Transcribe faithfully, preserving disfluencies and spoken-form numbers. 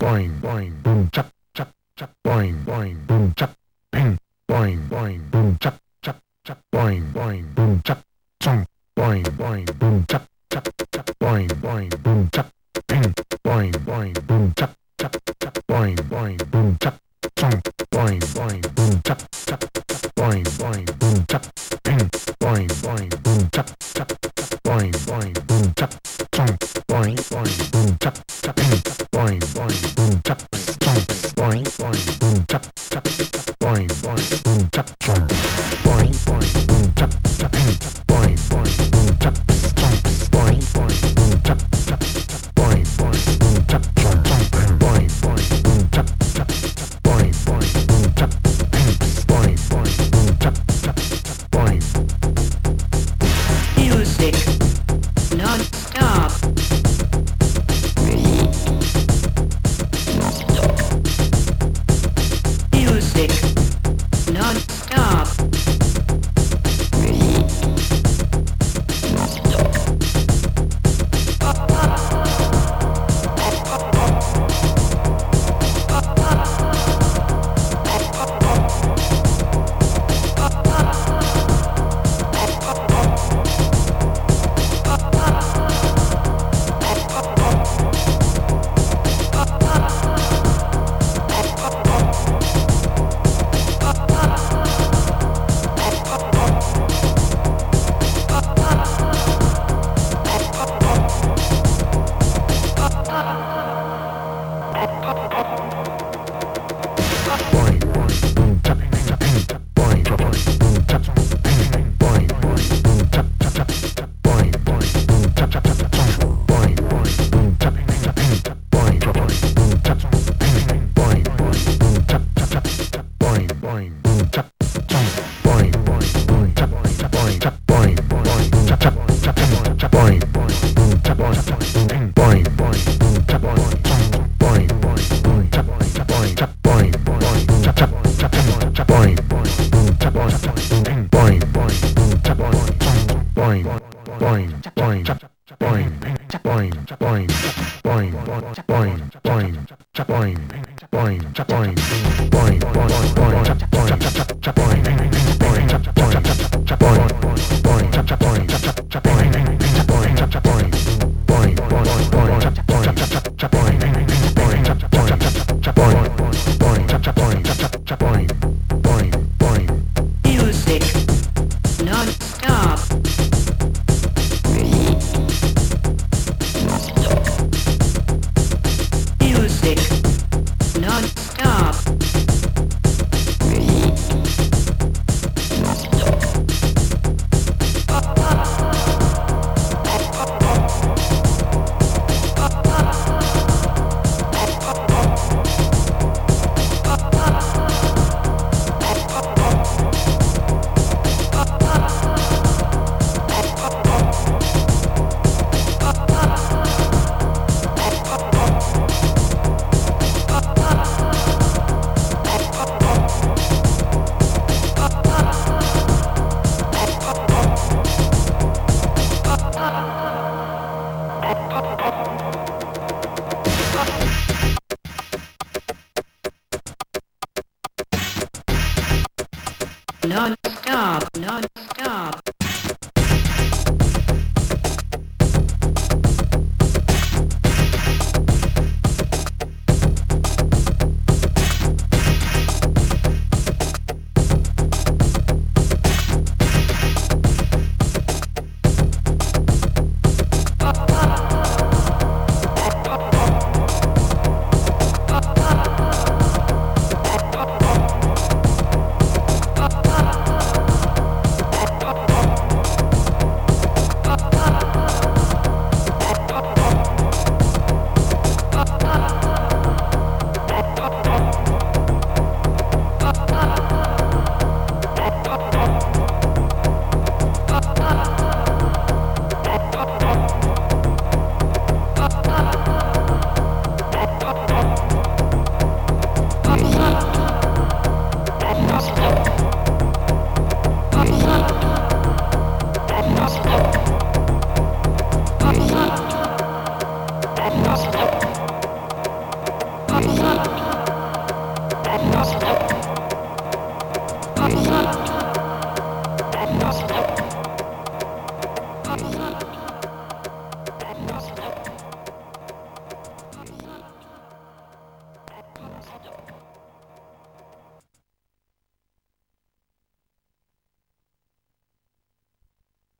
boing, boing, boom, chop, chop, chop, boing, boing, boom, chop, ping, boing, boing, boom, chop, chop, chop, boing, boing, boom, chop, chong, boing, boing, boom, chop, chop, chop, boing, boing, boom, chop, ping, boing, boing, boom, chop, chop, chop, boing, boing, boom, chop, chong, boing, boing, boom, chop, chop, chop, boing, boing, boom, chop, ping, boing, boing, boom, chop, chop, chop, boing, boing, boom, chop, chong, boing, boing, boom, chop, chop, ping, boing, boing, boom, chop, chong, boing, boing, boom, chop, chop, chop, boing, boing, boom, chop, chong, boing, boing, boom, chop, chop, ping, boing, boing, boom, chop, chong, boing, boing, boom, chop, chop, chop, boing, boing, boom, chop, chong, chong, boing, boing, boom, chop, chop, chop, boing, boing, boom, chop, ping, boing, boing, boom, chop, chop, chop, boing. Music non-stop. Music non-stop. Music non-stop. Music non-stop. Non-stop, non-stop. Thank you.